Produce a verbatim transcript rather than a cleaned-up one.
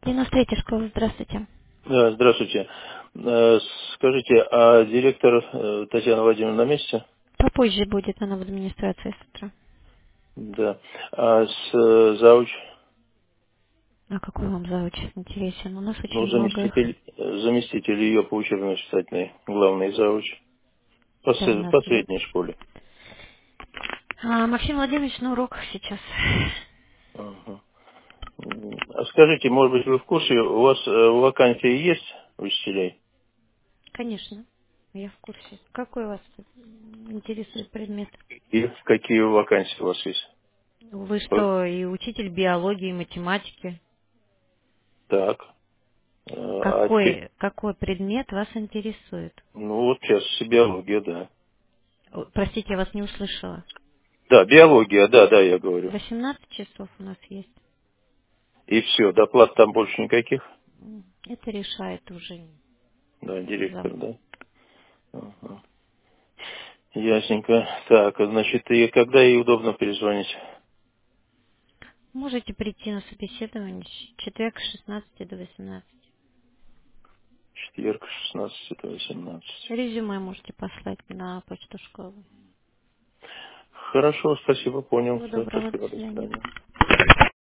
девяносто третья школа, здравствуйте. Да, здравствуйте. Э, Скажите, а директор э, Татьяна Владимировна на месте? Попозже будет она в администрации с утра. Да. А с э, зауч, А какой вам зауч интересен? У нас ну, очень много их. заместитель, э, заместитель ее по учебно-воспитательной, главный зауч, по, Да, у с- нас по нет. средней школе. А, Максим Владимирович на уроках сейчас. Ага. М, А скажите, может быть, вы в курсе, у вас э, вакансии есть учителей? Конечно, я в курсе. Какой вас интересует предмет? И какие вакансии у вас есть? Вы Э, что, и учитель биологии, и математики? Так. Э, А те- Какой, какой предмет вас интересует? ну вот сейчас биология, да. О, Простите, я вас не услышала. Да, биология, да, да, я говорю. восемнадцать часов у нас есть. И все, доплат там больше никаких? М, Это решает уже Да, зам. директор, да. Ага. Ясненько. Так, а значит, и когда ей удобно перезвонить? Можете прийти на собеседование в четверг с шестнадцати до восемнадцати. Четверг, шестнадцать до восемнадцати. Резюме можете послать на почту школы. Хорошо, спасибо, понял. Всего Все, доброго, до спасибо, до свидания. свидания.